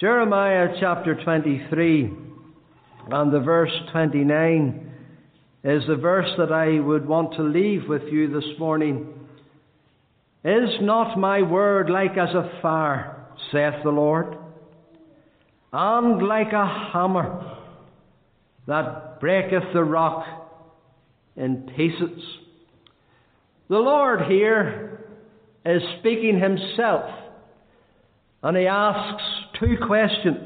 Jeremiah chapter 23 and the verse 29 is the verse that I would want to leave with you this morning. Is not my word like as a fire, saith the Lord, and like a hammer that breaketh the rock in pieces? The Lord here is speaking himself, and he asks two questions.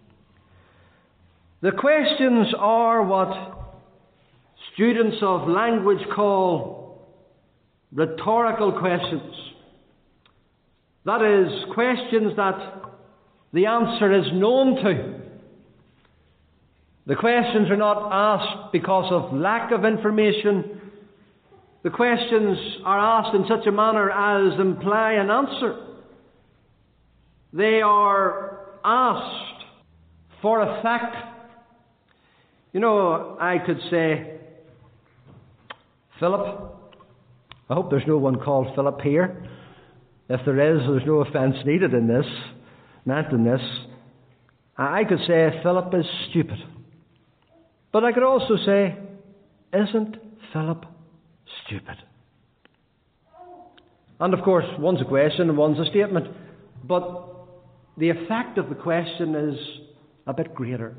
The questions are what students of language call rhetorical questions. That is, questions that the answer is known to. The questions are not asked because of lack of information. The questions are asked in such a manner as imply an answer. They are asked for a fact. You know, I could say, Philip, I hope there's no one called Philip here. If there is, there's no offence needed in this, meant in this. I could say Philip is stupid. But I could also say, isn't Philip stupid? And of course, one's a question and one's a statement. But the effect of the question is a bit greater.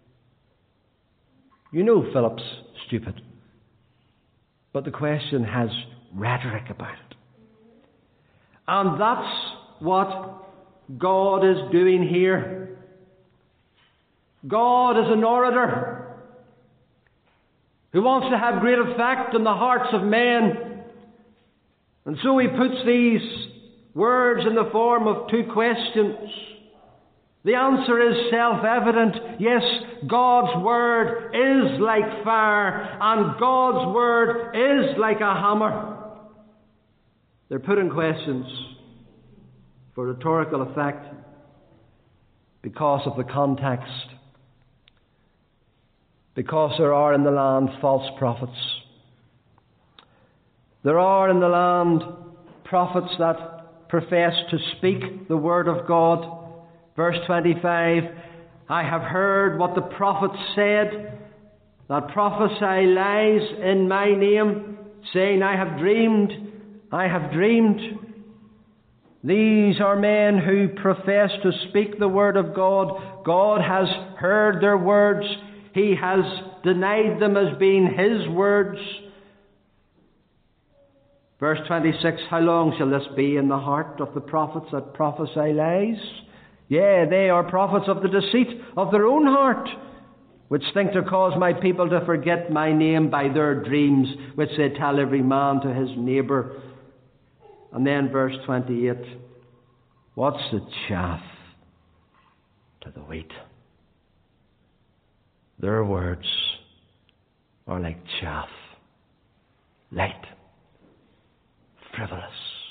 You know Philip's stupid. But the question has rhetoric about it. And that's what God is doing here. God is an orator who wants to have great effect in the hearts of men. And so he puts these words in the form of two questions. The answer is self-evident. Yes, God's word is like fire, and God's word is like a hammer. They're putting questions for rhetorical effect because of the context. Because there are in the land false prophets. There are in the land prophets that profess to speak the word of God. Verse 25, I have heard what the prophets said, that prophesy lies in my name, saying, I have dreamed, I have dreamed. These are men who profess to speak the word of God. God has heard their words. He has denied them as being his words. Verse 26, how long shall this be in the heart of the prophets that prophesy lies? Yea, they are prophets of the deceit of their own heart, which think to cause my people to forget my name by their dreams, which they tell every man to his neighbour. And then verse 28, what's the chaff to the wheat? Their words are like chaff, light, frivolous,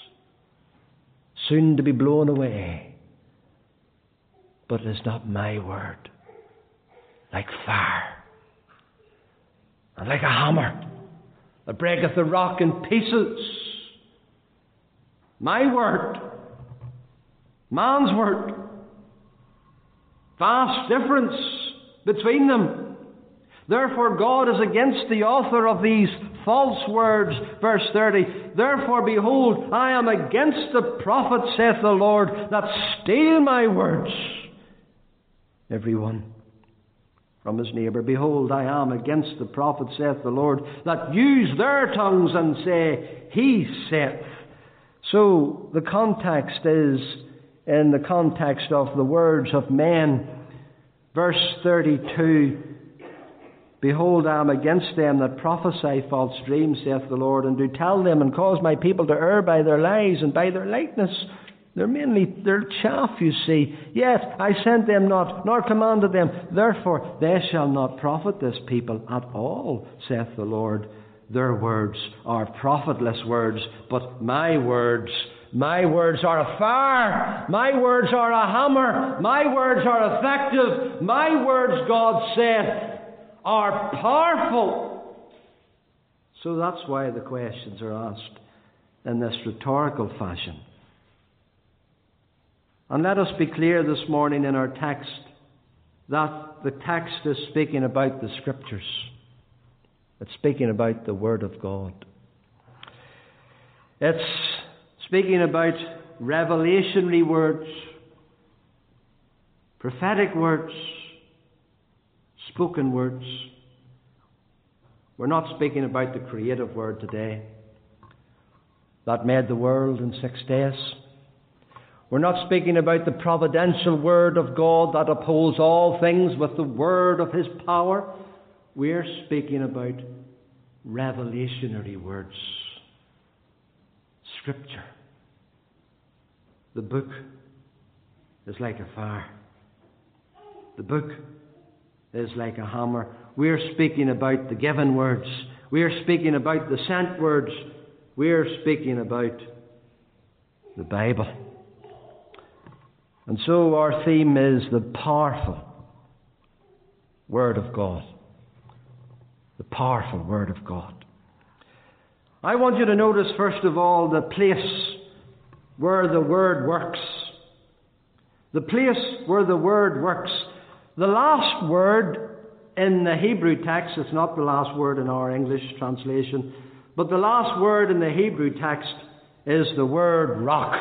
soon to be blown away. But it is not my word, like fire, and like a hammer that breaketh the rock in pieces. My word, man's word, vast difference between them. Therefore God is against the author of these false words. Verse 30, therefore behold, I am against the prophet, saith the Lord, that steal my words, every one from his neighbour. Behold, I am against the prophet, saith the Lord, that use their tongues and say, he saith. So the context is in the context of the words of men. Verse 32, behold, I am against them that prophesy false dreams, saith the Lord, and do tell them, and cause my people to err by their lies and by their lightness. They're chaff, you see. Yet I sent them not, nor commanded them. Therefore they shall not profit this people at all, saith the Lord. Their words are profitless words, but my words are a fire. My words are a hammer. My words are effective. My words, God said, are powerful. So that's why the questions are asked in this rhetorical fashion. And let us be clear this morning in our text that the text is speaking about the Scriptures. It's speaking about the Word of God. It's speaking about revelationary words, prophetic words, spoken words. We're not speaking about the creative word today that made the world in 6 days. We're not speaking about the providential word of God that upholds all things with the word of His power. We're speaking about revelationary words. Scripture. The book is like a fire. The book is like a hammer. We're speaking about the given words. We're speaking about the sent words. We're speaking about the Bible. And so our theme is the powerful Word of God. The powerful Word of God. I want you to notice, first of all, the place where the Word works. The place where the Word works. The last word in the Hebrew text, it's not the last word in our English translation, but the last word in the Hebrew text is the word rock.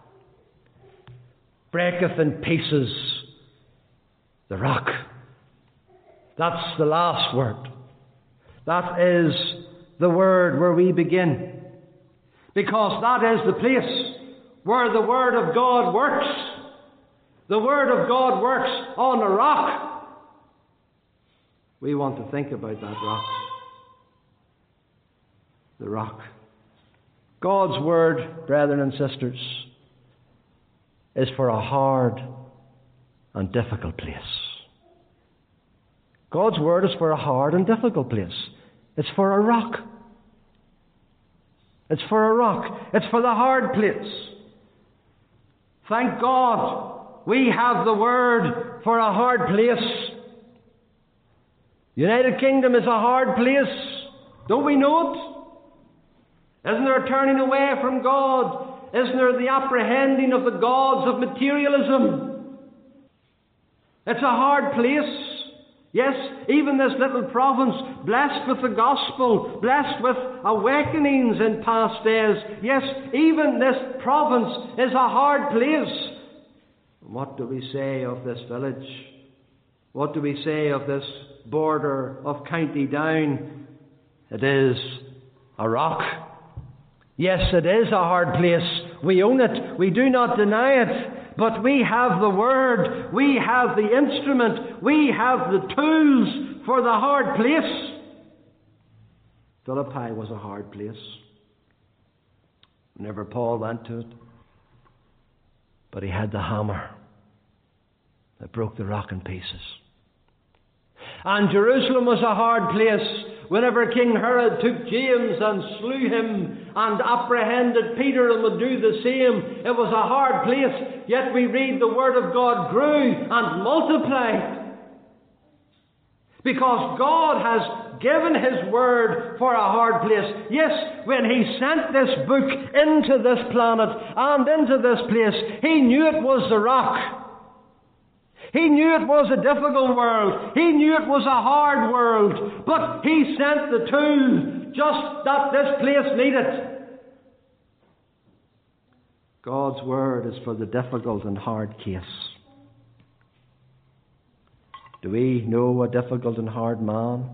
Breaketh in pieces the rock. That's the last word. That is the word where we begin. Because that is the place where the Word of God works. The Word of God works on a rock. We want to think about that rock. The rock. God's Word, brethren and sisters, is for a hard and difficult place. God's Word is for a hard and difficult place. It's for a rock. It's for a rock. It's for the hard place. Thank God we have the Word for a hard place. United Kingdom is a hard place. Don't we know it? Isn't there a turning away from God? Isn't there the apprehending of the gods of materialism? It's a hard place. Yes, even this little province, blessed with the gospel, blessed with awakenings in past days. Yes, even this province is a hard place. What do we say of this village? What do we say of this border of County Down? It is a rock. Yes, it is a hard place. We own it. We do not deny it. But we have the Word. We have the instrument. We have the tools for the hard place. Philippi was a hard place. Whenever Paul went to it. But he had the hammer that broke the rock in pieces. And Jerusalem was a hard place. Whenever King Herod took James and slew him and apprehended Peter and would do the same, it was a hard place. Yet we read the Word of God grew and multiplied. Because God has given His Word for a hard place. Yes, when He sent this book into this planet and into this place, He knew it was the rock. He knew it was a difficult world. He knew it was a hard world. But He sent the tool just that this place needed. God's Word is for the difficult and hard case. Do we know a difficult and hard man?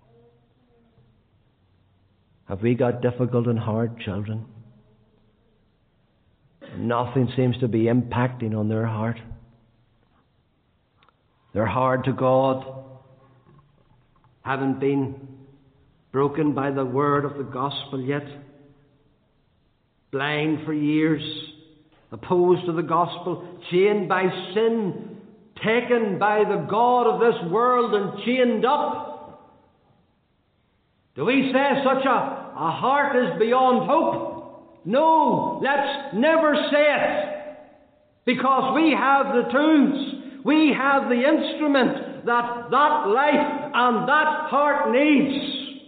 Have we got difficult and hard children? Nothing seems to be impacting on their heart. They're hard to God, haven't been broken by the word of the gospel yet, blind for years, opposed to the gospel, chained by sin, taken by the God of this world and chained up. Do we say such a heart is beyond hope? No, let's never say it, because we have the tools. We have the instrument that life and that heart needs.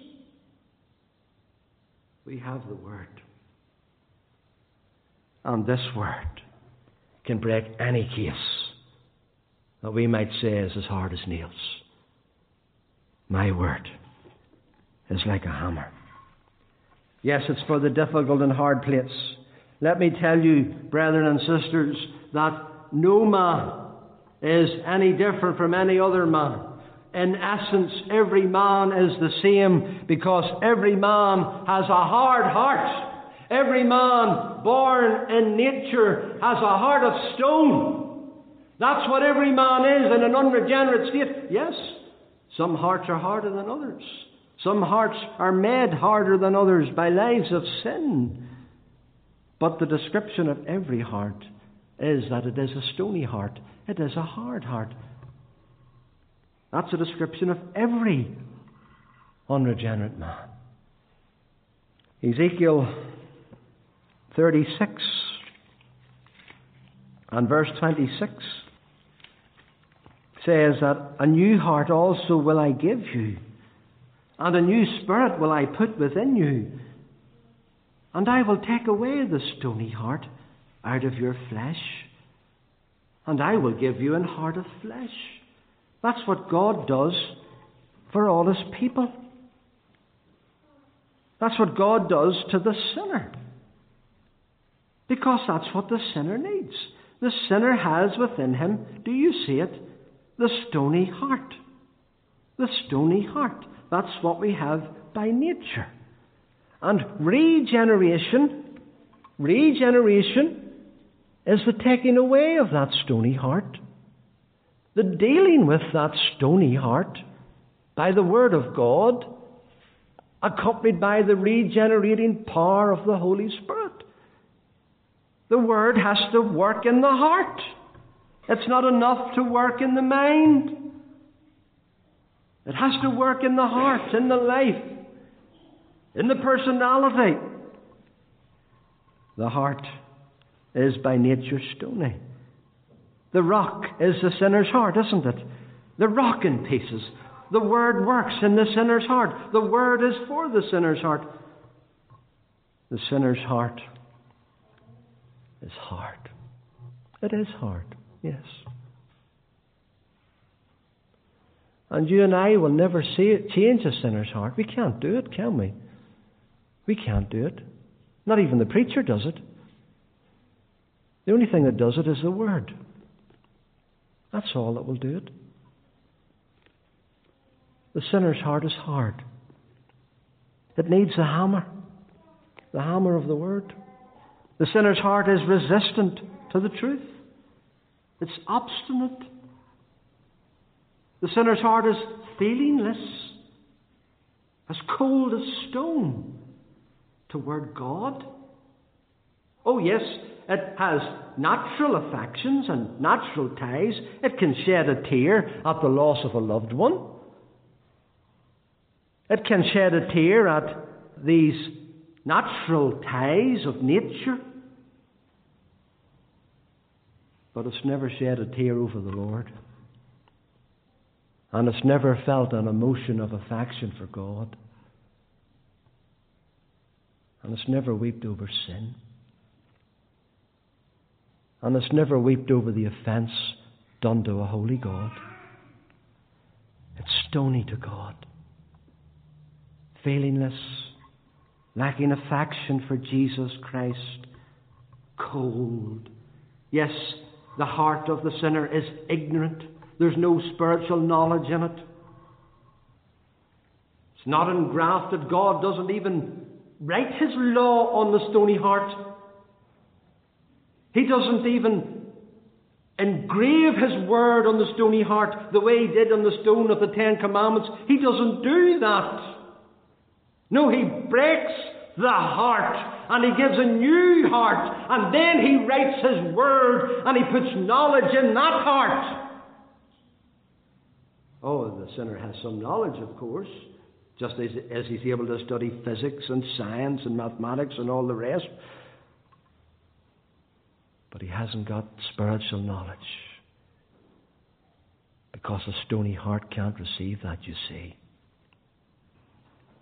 We have the Word. And this Word can break any case that we might say is as hard as nails. My word is like a hammer. Yes, it's for the difficult and hard place. Let me tell you, brethren and sisters, that no man is any different from any other man. In essence, every man is the same, because every man has a hard heart. Every man born in nature has a heart of stone. That's what every man is in an unregenerate state. Yes, some hearts are harder than others. Some hearts are made harder than others by lives of sin. But the description of every heart is that it is a stony heart. It is a hard heart. That's a description of every unregenerate man. Ezekiel 36 and verse 26 says that a new heart also will I give you, and a new spirit will I put within you, and I will take away the stony heart out of your flesh, and I will give you an heart of flesh. That's what God does for all His people. That's what God does to the sinner. Because that's what the sinner needs. The sinner has within him, do you see it? The stony heart. The stony heart. That's what we have by nature. And regeneration is the taking away of that stony heart. The dealing with that stony heart by the Word of God, accompanied by the regenerating power of the Holy Spirit. The Word has to work in the heart. It's not enough to work in the mind. It has to work in the heart, in the life, in the personality. The heart is by nature stony. The rock is the sinner's heart, isn't it? The rock in pieces. The Word works in the sinner's heart. The Word is for the sinner's heart. The sinner's heart is hard. It is hard, yes. And you and I will never change a sinner's heart. We can't do it, can we? We can't do it. Not even the preacher does it. The only thing that does it is the Word. That's all that will do it. The sinner's heart is hard. It needs the hammer of the Word. The sinner's heart is resistant to the truth. It's obstinate. The sinner's heart is feelingless, as cold as stone toward God. Oh yes, it has natural affections and natural ties. It can shed a tear at the loss of a loved one. It can shed a tear at these natural ties of nature. But it's never shed a tear over the Lord. And it's never felt an emotion of affection for God. And it's never wept over sin. And it's never wept over the offence done to a holy God. It's stony to God. Feelingless, lacking affection for Jesus Christ, cold. Yes, the heart of the sinner is ignorant. There's no spiritual knowledge in it. It's not engrafted. God doesn't even write His law on the stony heart. He doesn't even engrave His word on the stony heart the way He did on the stone of the Ten Commandments. He doesn't do that. No, He breaks the heart and He gives a new heart, and then He writes His word and He puts knowledge in that heart. Oh, the sinner has some knowledge, of course, just as he's able to study physics and science and mathematics and all the rest. But he hasn't got spiritual knowledge, because a stony heart can't receive that, you see.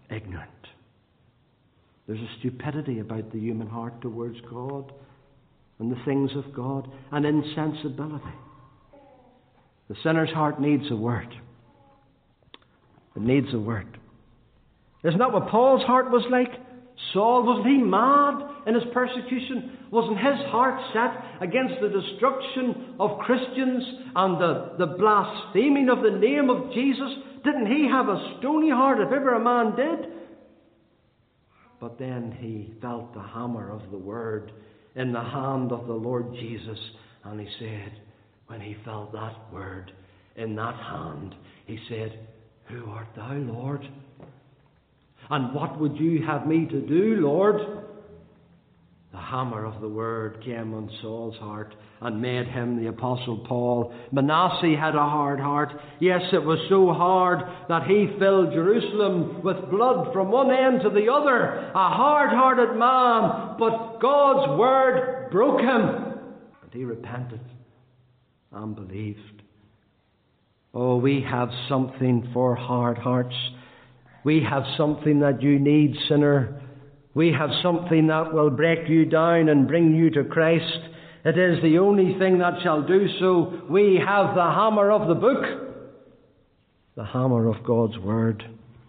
Ignorant. There's a stupidity about the human heart towards God. and the things of God, and insensibility. The sinner's heart needs a word. It needs a word. Isn't that what Paul's heart was like? Saul, wasn't he mad in his persecution? Wasn't his heart set against the destruction of Christians and the blaspheming of the name of Jesus? Didn't he have a stony heart, if ever a man did? But then he felt the hammer of the word in the hand of the Lord Jesus, and he said, when he felt that word in that hand, he said, "Who art thou, Lord? And what would you have me to do, Lord?" The hammer of the word came on Saul's heart and made him the Apostle Paul. Manasseh had a hard heart. Yes, it was so hard that he filled Jerusalem with blood from one end to the other. A hard-hearted man, but God's word broke him. And he repented and believed. Oh, we have something for hard hearts. We have something that you need, sinner. We have something that will break you down and bring you to Christ. It is the only thing that shall do so. We have the hammer of the book, the hammer of God's word.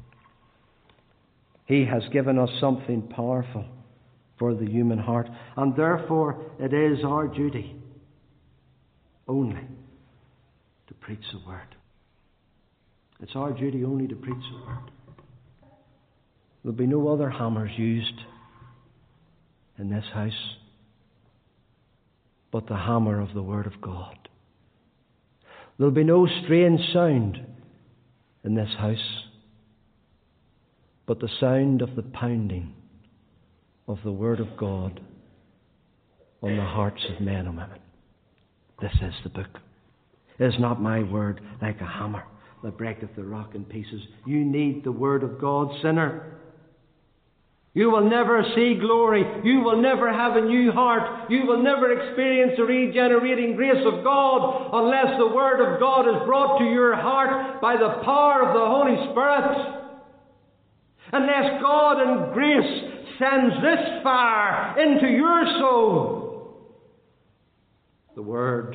He has given us something powerful for the human heart, and therefore it is our duty only to preach the word. It's our duty only to preach the word. There'll be no other hammers used in this house but the hammer of the Word of God. There'll be no strange sound in this house but the sound of the pounding of the Word of God on the hearts of men and women. This is the book. Is not my word like a hammer that breaketh the rock in pieces? You need the Word of God, sinner. You will never see glory. You will never have a new heart. You will never experience the regenerating grace of God unless the Word of God is brought to your heart by the power of the Holy Spirit. Unless God in grace sends this fire into your soul. The Word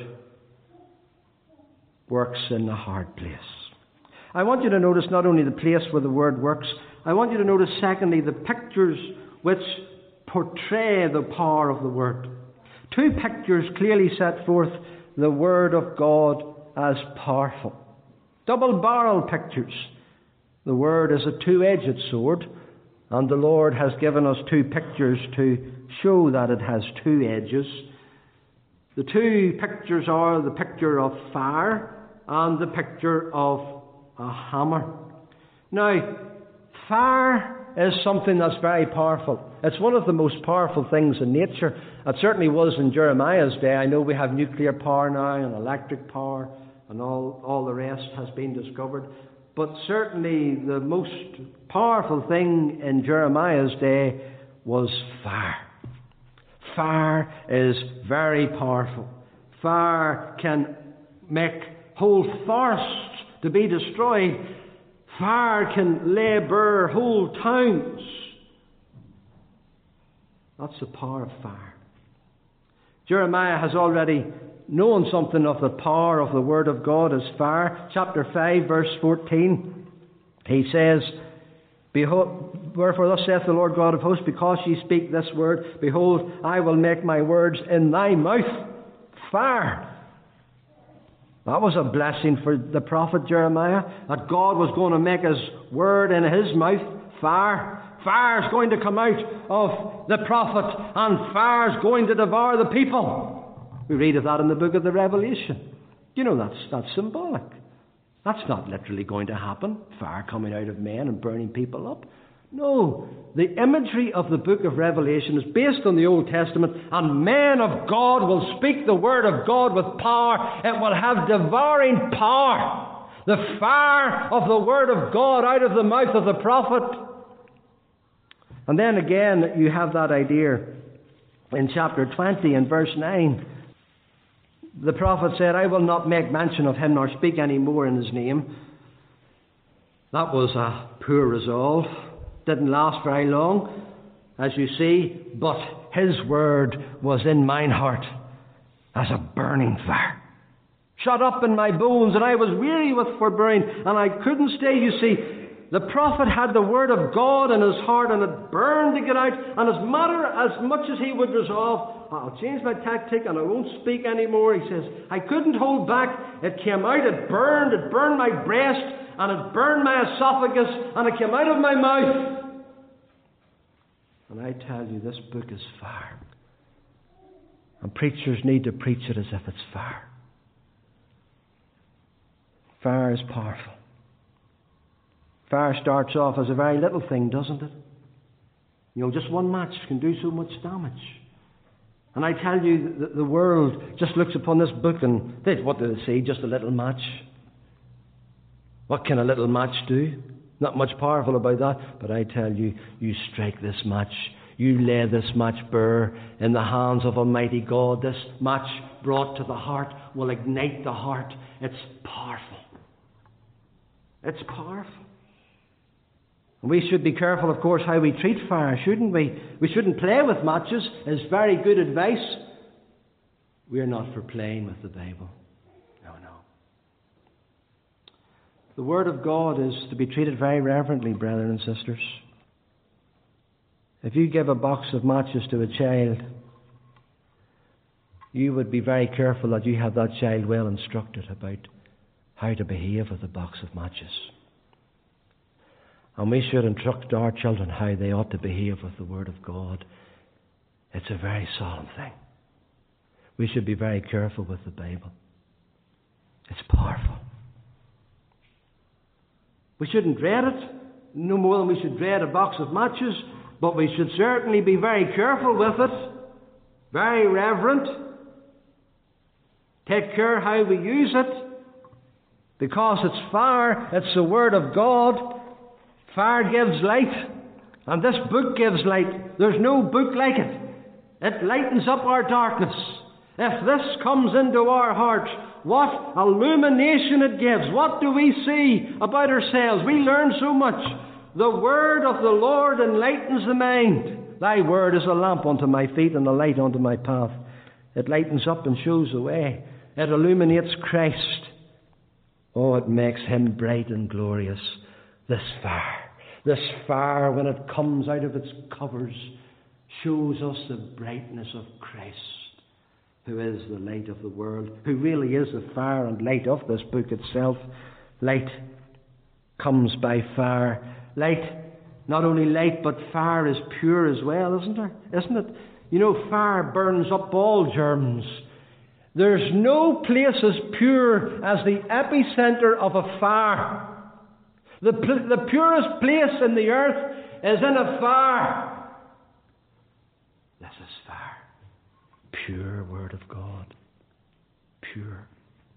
works in the hard place. I want you to notice not only the place where the Word works, I want you to notice, secondly, the pictures which portray the power of the Word. Two pictures clearly set forth the Word of God as powerful. Double-barrel pictures. The Word is a two-edged sword, and the Lord has given us two pictures to show that it has two edges. The two pictures are the picture of fire and the picture of a hammer. Now, fire is something that's very powerful. It's one of the most powerful things in nature. It certainly was in Jeremiah's day. I know we have nuclear power now and electric power and all the rest has been discovered. But certainly the most powerful thing in Jeremiah's day was fire. Fire is very powerful. Fire can make whole forests to be destroyed. Fire can lay bare whole towns. That's the power of fire. Jeremiah has already known something of the power of the Word of God as fire. Chapter 5, verse 14, he says, "Behold, wherefore thus saith the Lord God of hosts, because ye speak this word, behold, I will make my words in thy mouth fire." That was a blessing for the prophet Jeremiah, that God was going to make his word in his mouth fire. Fire is going to come out of the prophet, and fire is going to devour the people. We read of that in the book of the Revelation. You know, that's symbolic. That's not literally going to happen. Fire coming out of men and burning people up. No, the imagery of the book of Revelation is based on the Old Testament, and men of God will speak the word of God with power. It will have devouring power. The fire of the word of God out of the mouth of the prophet. And then again, you have that idea in chapter 20 and verse 9. The prophet said, "I will not make mention of him nor speak any more in his name." That was a poor resolve. Didn't last very long, as you see. But His word was in mine heart as a burning fire, shut up in my bones, and I was weary with forbearing, and I couldn't stay. You see, the prophet had the word of God in his heart, and it burned to get out. And as much as he would resolve, I'll change my tactic and I won't speak anymore, he says, I couldn't hold back. It came out, it burned my breast, and it burned my esophagus, and it came out of my mouth. And I tell you, this book is fire. And preachers need to preach it as if it's fire. Fire is powerful. Fire starts off as a very little thing, doesn't it? You know, just one match can do so much damage. And I tell you, the world just looks upon this book and what do they see? Just a little match. What can a little match do? Not much powerful about that. But I tell you, you strike this match. You lay this match bare in the hands of Almighty God. This match brought to the heart will ignite the heart. It's powerful. It's powerful. And we should be careful, of course, how we treat fire, shouldn't we? We shouldn't play with matches. It's very good advice. We're not for playing with the Bible. No. The Word of God is to be treated very reverently, brethren and sisters. If you give a box of matches to a child, you would be very careful that you have that child well instructed about how to behave with a box of matches. And we should instruct our children how they ought to behave with the Word of God. It's a very solemn thing. We should be very careful with the Bible. It's powerful. We shouldn't dread it, no more than we should dread a box of matches, but we should certainly be very careful with it, very reverent. Take care how we use it, because it's fire, it's the Word of God. Fire gives light, and this book gives light. There's no book like it. It lightens up our darkness. If this comes into our hearts, what illumination it gives. What do we see about ourselves? We learn so much. The word of the Lord enlightens the mind. Thy word is a lamp unto my feet and a light unto my path. It lightens up and shows the way. It illuminates Christ. Oh, it makes him bright and glorious. This fire, when it comes out of its covers, shows us the brightness of Christ, who is the light of the world, who really is the fire and light of this book itself. Light comes by fire. Light, not only light, but fire is pure as well, isn't it? You know, fire burns up all germs. There's no place as pure as the epicenter of a fire. The purest place in the earth is in a fire. This is fire. Pure Word of God. Pure.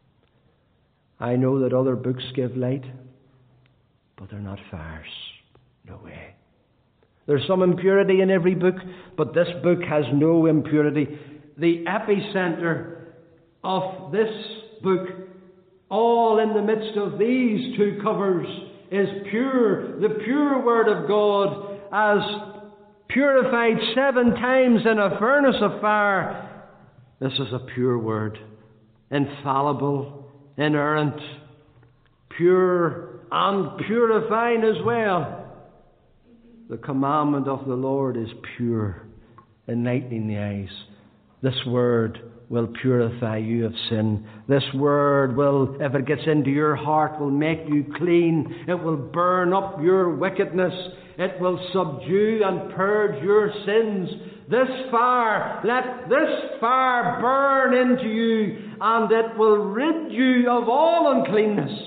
I know that other books give light, but they're not fires. No way. There's some impurity in every book, but this book has no impurity. The epicenter of this book, all in the midst of these two covers, is pure, the pure Word of God, as purified 7 times in a furnace of fire. This is a pure Word, infallible, inerrant, pure and purifying as well. The commandment of the Lord is pure, enlightening the eyes. This Word will purify you of sin. This Word will, if it gets into your heart, will make you clean. It will burn up your wickedness. It will subdue and purge your sins. This fire, let this fire burn into you, and it will rid you of all uncleanness.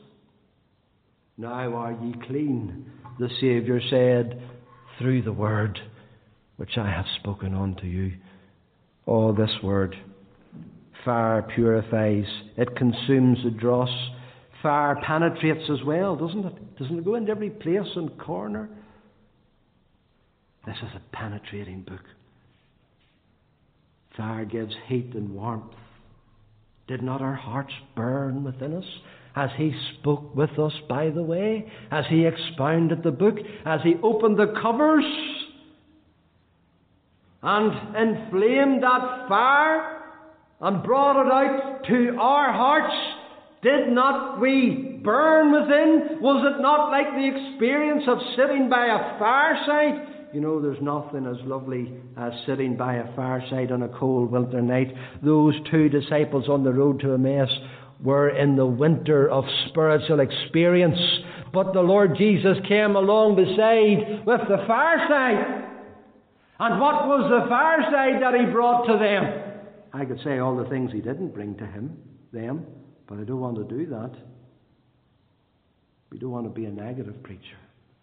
Now are ye clean, the Saviour said, through the Word which I have spoken unto you. Oh, this Word. Fire purifies. It consumes the dross. Fire penetrates as well, doesn't it? Doesn't it go into every place and corner? This is a penetrating book. Fire gives heat and warmth. Did not our hearts burn within us as he spoke with us by the way, as he expounded the book, as he opened the covers? and inflamed that fire and brought it out to our hearts, did not we burn within? Was it not like the experience of sitting by a fireside? You know, there's nothing as lovely as sitting by a fireside on a cold winter night. Those two disciples on the road to Emmaus were in the winter of spiritual experience. But the Lord Jesus came along beside with the fireside. And what was the fireside that he brought to them? I could say all the things he didn't bring to them, but I don't want to do that. We don't want to be a negative preacher.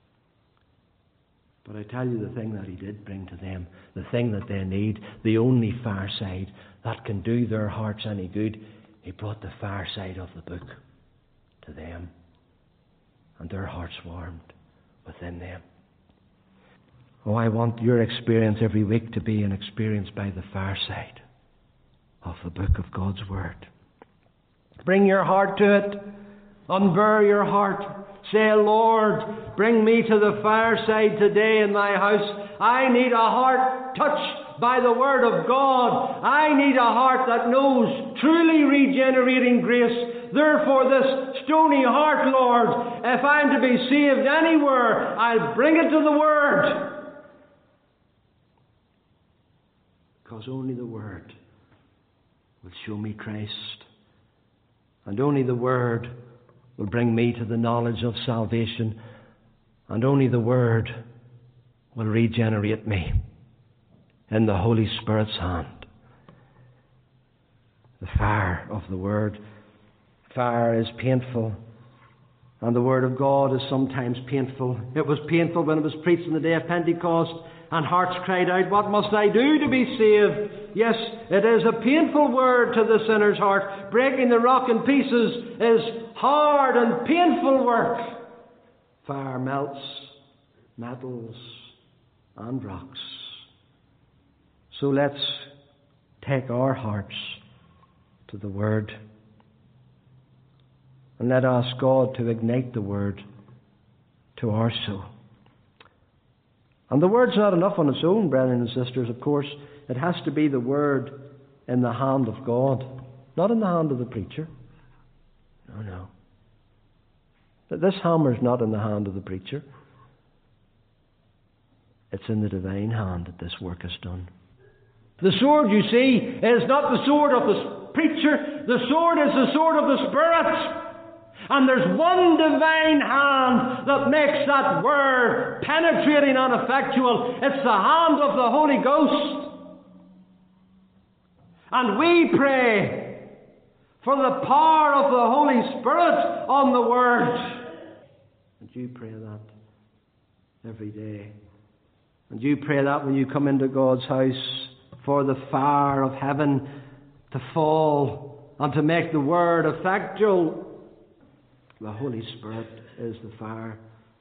But I tell you the thing that he did bring to them, the thing that they need, the only fireside that can do their hearts any good, he brought the fireside of the book to them. And their hearts warmed within them. Oh, I want your experience every week to be an experience by the fireside of the book of God's Word. Bring your heart to it. Unbur your heart. Say, Lord, bring me to the fireside today in thy house. I need a heart touched by the Word of God. I need a heart that knows truly regenerating grace. Therefore, this stony heart, Lord, if I'm to be saved anywhere, I'll bring it to the Word. Because only the Word will show me Christ. And only the Word will bring me to the knowledge of salvation. And only the Word will regenerate me in the Holy Spirit's hand. The fire of the Word. Fire is painful. And the Word of God is sometimes painful. It was painful when it was preached on the day of Pentecost. And hearts cried out, what must I do to be saved? Yes, it is a painful word to the sinner's heart. Breaking the rock in pieces is hard and painful work. Fire melts metals and rocks. So let's take our hearts to the Word. And let us ask God to ignite the Word to our soul. And the Word's not enough on its own, brethren and sisters, of course. It has to be the Word in the hand of God, not in the hand of the preacher. No. This hammer is not in the hand of the preacher. It's in the divine hand that this work is done. The sword, you see, is not the sword of the preacher. The sword is the sword of the Spirit. And there's one divine hand that makes that word penetrating and effectual. It's the hand of the Holy Ghost. And we pray for the power of the Holy Spirit on the Word. And you pray that every day. And you pray that when you come into God's house, for the fire of heaven to fall and to make the Word effectual. The Holy Spirit is the fire.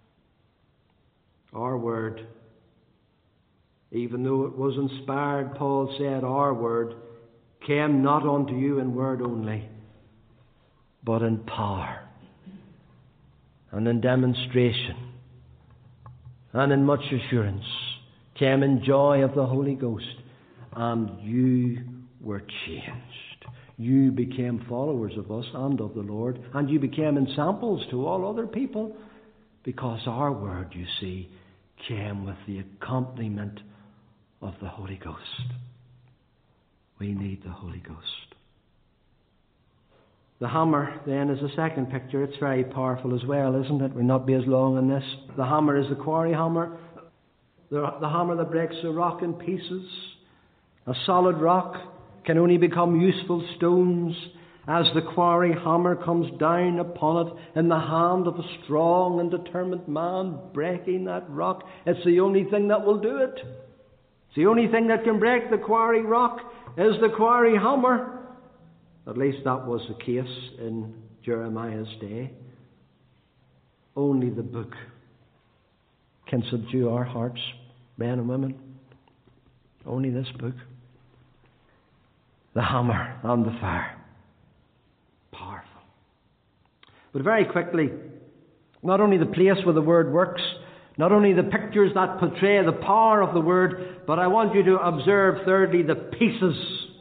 Our Word, even though it was inspired, Paul said, our Word came not unto you in word only, but in power and in demonstration and in much assurance, came in joy of the Holy Ghost, and you were changed. You became followers of us and of the Lord, and you became ensamples to all other people, because our Word, you see, came with the accompaniment of the Holy Ghost. We need the Holy Ghost. The hammer, then, is a second picture. It's very powerful as well, isn't it? We'll not be as long on this. The hammer is the quarry hammer. The hammer that breaks the rock in pieces. A solid rock can only become useful stones as the quarry hammer comes down upon it in the hand of a strong and determined man breaking that rock. It's the only thing that will do it. It's the only thing that can break the quarry rock is the quarry hammer. At least that was the case in Jeremiah's day. Only the book can subdue our hearts, men and women. Only this book. The hammer and the fire. Powerful. But very quickly, not only the place where the Word works, Not only the pictures that portray the power of the Word, but I want you to observe, thirdly, the pieces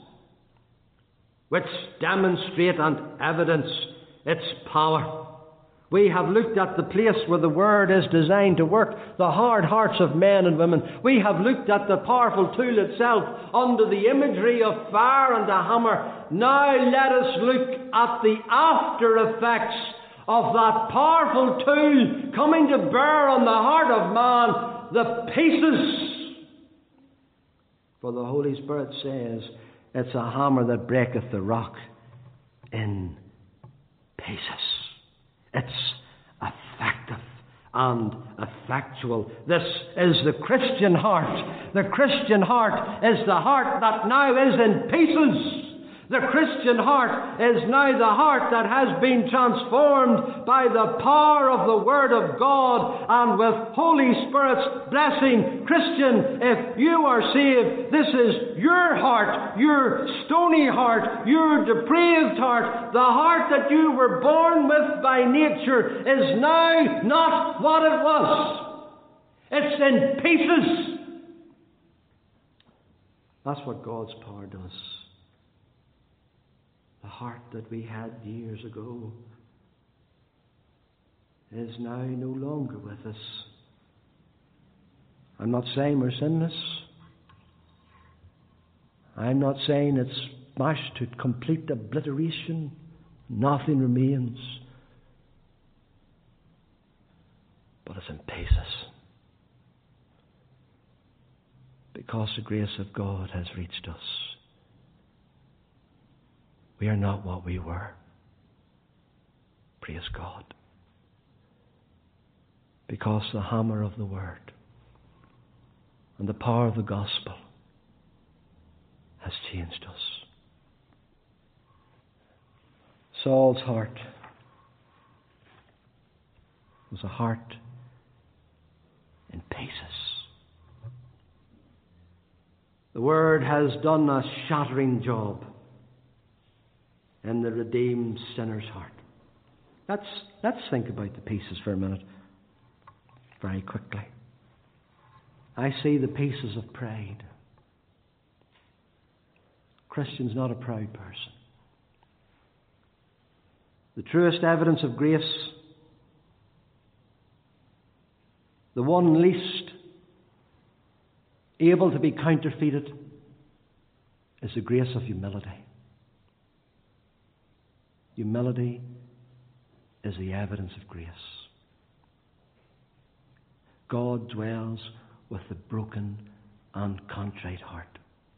which demonstrate and evidence its power. We have looked at the place where the Word is designed to work, the hard hearts of men and women. We have looked at the powerful tool itself under the imagery of fire and a hammer. Now let us look at the after effects of that powerful tool coming to bear on the heart of man, the pieces. For the Holy Spirit says, it's a hammer that breaketh the rock in pieces. It's effective and effectual. This is the Christian heart. The Christian heart is the heart that now is in pieces. The Christian heart is now the heart that has been transformed by the power of the Word of God and with Holy Spirit's blessing. Christian, if you are saved, this is your heart, your stony heart, your depraved heart. The heart that you were born with by nature is now not what it was. It's in pieces. That's what God's power does. The heart that we had years ago is now no longer with us. I'm not saying we're sinless. I'm not saying it's smashed to complete obliteration. Nothing remains. But it's in pieces. Because the grace of God has reached us. We are not what we were. Praise God. Because the hammer of the Word and the power of the gospel has changed us. Saul's heart was a heart in pieces. The Word has done a shattering job in the redeemed sinner's heart. Let's think about the pieces for a minute, very quickly. I see the pieces of pride. Christian's not a proud person. The truest evidence of grace, the one least able to be counterfeited, is the grace of humility. Humility is the evidence of grace. God dwells with the broken and contrite heart.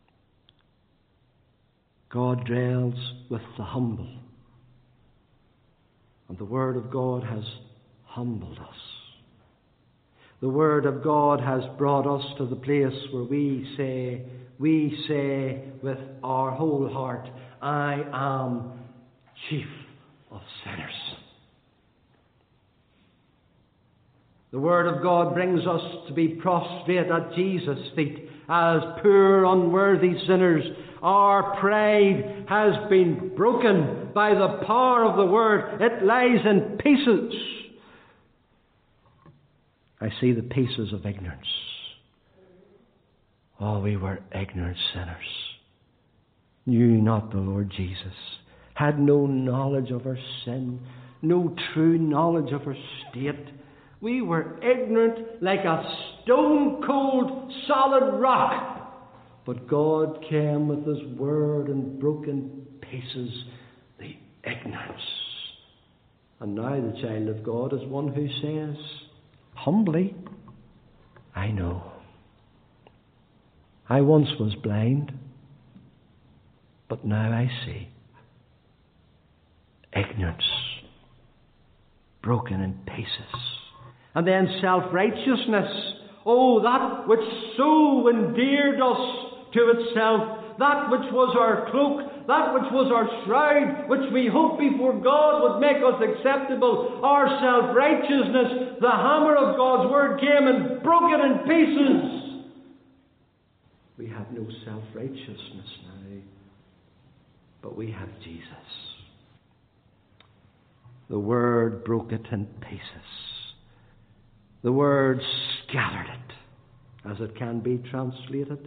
God dwells with the humble. And the Word of God has humbled us. The Word of God has brought us to the place where we say with our whole heart, I am chief of sinners. The Word of God brings us to be prostrate at Jesus' feet as poor, unworthy sinners. Our pride has been broken by the power of the Word. It lies in pieces. I see the pieces of ignorance. Oh, we were ignorant sinners. Knew not the Lord Jesus. Had no knowledge of our sin, no true knowledge of our state. We were ignorant like a stone-cold solid rock. But God came with His Word and broke in pieces the ignorance. And now the child of God is one who says, humbly, I know. I once was blind, but now I see. Ignorance, broken in pieces. And then self-righteousness. Oh, that which so endeared us to itself, that which was our cloak, that which was our shroud, which we hoped before God would make us acceptable, our self-righteousness, the hammer of God's Word came and broke it in pieces. We have no self-righteousness now, but we have Jesus. The Word broke it in pieces. The word scattered it, as it can be translated.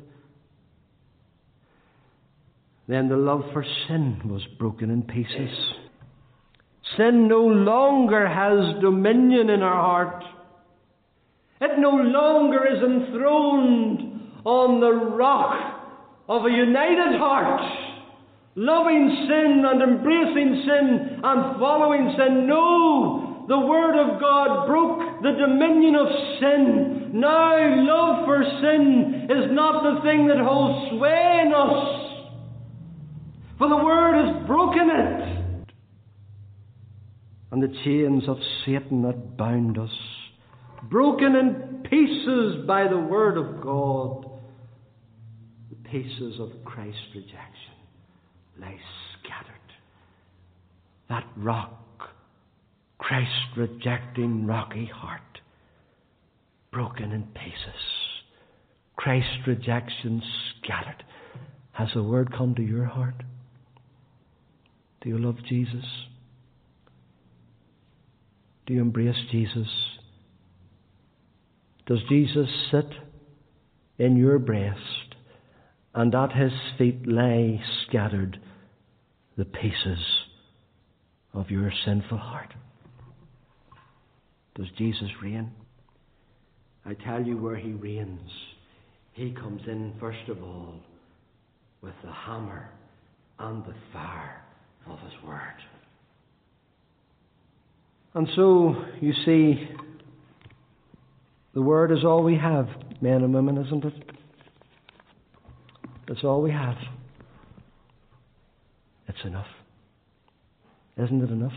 Then the love for sin was broken in pieces. Sin no longer has dominion in our heart. It no longer is enthroned on the rock of a united heart, loving sin and embracing sin and following sin. No, the Word of God broke the dominion of sin. Now love for sin is not the thing that holds sway in us, for the Word has broken it. And the chains of Satan that bound us, broken in pieces by the Word of God, the pieces of Christ's rejection lie scattered. That rock, Christ-rejecting rocky heart, broken in pieces. Christ's rejection scattered. Has the Word come to your heart? Do you love Jesus? Do you embrace Jesus? Does Jesus sit in your breast, and at His feet lie scattered the pieces of your sinful heart? Does Jesus reign? I tell you where He reigns. He comes in first of all with the hammer and the fire of His Word. And so, you see, the Word is all we have, men and women, isn't it? It's all we have. It's enough. Isn't it enough?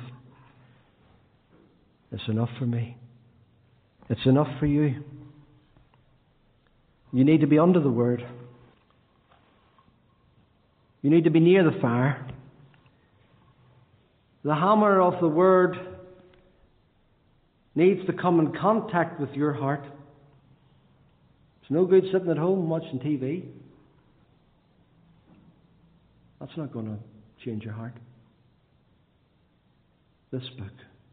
It's enough for me. It's enough for you. You need to be under the Word. You need to be near the fire. The hammer of the Word needs to come in contact with your heart. It's no good sitting at home watching TV. That's not going to change your heart. This book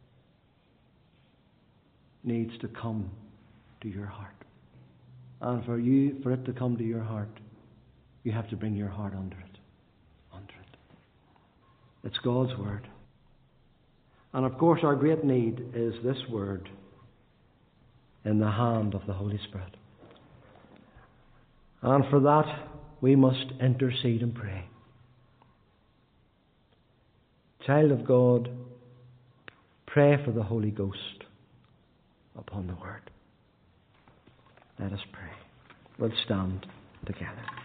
needs to come to your heart. And for it to come to your heart, you have to bring your heart under it. Under it. It's God's Word. And of course, our great need is this Word in the hand of the Holy Spirit. And for that, we must intercede and pray. Child of God, pray for the Holy Ghost upon the Word. Let us pray. We'll stand together.